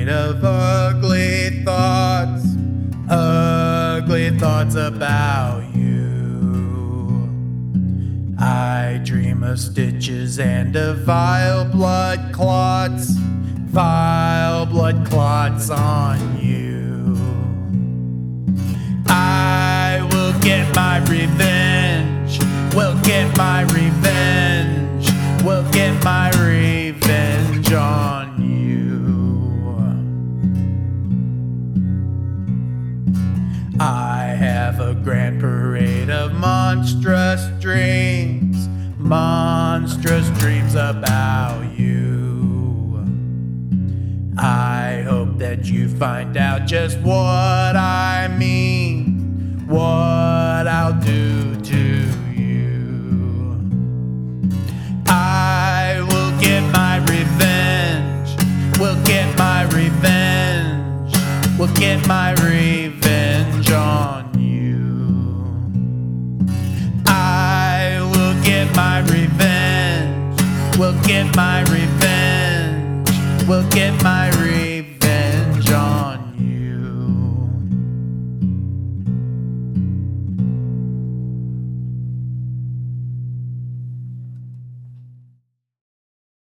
parade of ugly thoughts about you. I dream of stitches and of vile blood clots on you. I will get my revenge, will get my revenge, will get my revenge on you. I have a grand parade of monstrous dreams about you. I hope that you find out just what I mean, what I'll do to you. I will get my revenge, will get my revenge, will get my revenge on you. I will get my revenge, will get my revenge, will get my revenge.